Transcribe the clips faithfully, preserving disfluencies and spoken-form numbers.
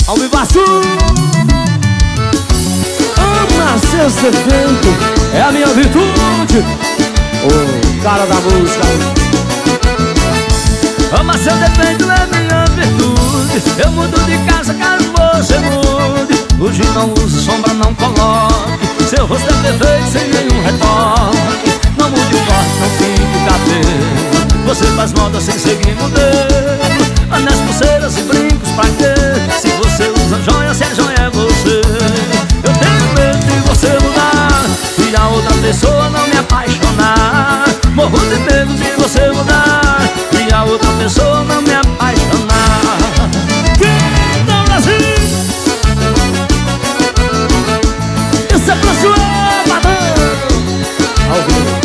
Ao vivaço. Ama seus defeitos, é a minha virtude. O cara da música. Ama seu defeito, é minha virtude. Eu mudo de casa caso você mude. Hoje não use sombra, não coloque. Seu rosto é perfeito, sem nenhum retoque. Não mude o corte, não fique o cabelo. Você faz moda sem seguir modelo. Anéis, pulseiras e brincos pra quê? Se você usa joia, se a joia é você. Eu tenho medo de você mudar e a outra pessoa não me apaixonar. Morro de medo de você mudar e a outra pessoa não me apaixonar. Quem Brasil? Isso é pra sua madame. Ao vivo.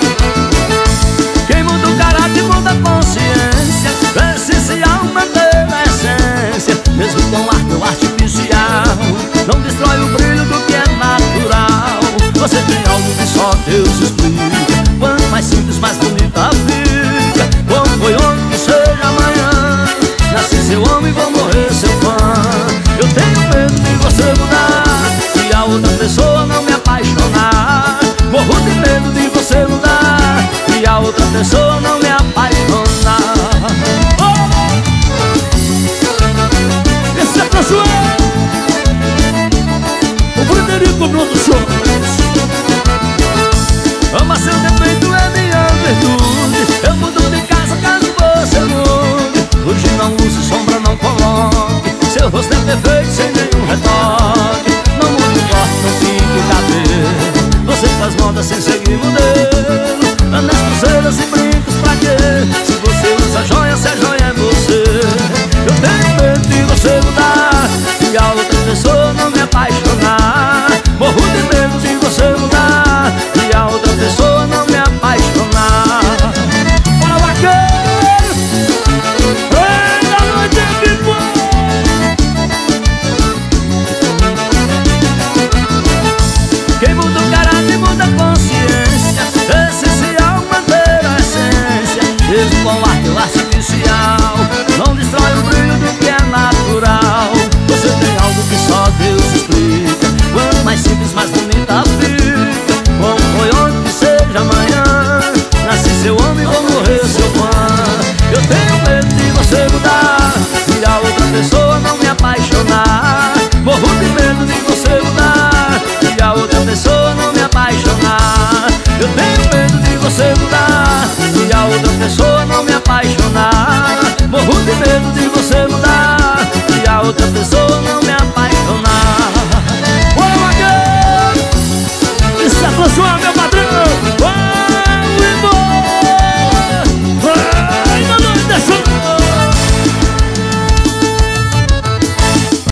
Quem muda o caráter muda a consciência. É essencial manter a essência, mesmo com arte artificial. Não destrói o brilho do que é natural. Você tem algo que só Deus explica. Quanto mais simples, mais bonita fica. Como foi ontem, que seja amanhã. Nasci seu homem, vou morrer seu fã. Eu tenho medo de você mudar e a outra pessoa não me apaixonar. Morro de medo de você mudar e a outra pessoa não me apaixonar. Esse é pra sua. O Frederico Produções. Ama seu defeito, é minha virtude. Eu mudo de casa caso você mude. Hoje não use sombra, não coloque. Seu rosto é perfeito, sem nenhum retoque. Não mude o corte, não fique o cabelo. Você faz moda sem seguir modelo. Anéis, pulseiras e brincos pra quê? Se você usa joia, se a joia é você. Eu tenho medo de você mudar e a outra pessoa não me apaixonar. Morro de medo de você mudar e a outra pessoa não me apaixonar. Fala, vaqueiro! Ei, da noite que foi! Quem muda o caráter muda a consciência. É essencial manter a essência, mesmo com arte artificial. Não destrói o brilho do que é natural. Você tem algo que só Deus explica. Quanto mais simples, mais bonita fica. Como foi ontem, que seja amanhã. Nasci seu homem, vou morrer seu fã. Eu tenho medo de você mudar e a outra pessoa não me apaixonar. Morro de medo de você mudar e a outra pessoa não me apaixonar. Eu tenho medo de você mudar e a outra pessoa não me apaixonar. Morro de medo de você mudar e a outra pessoa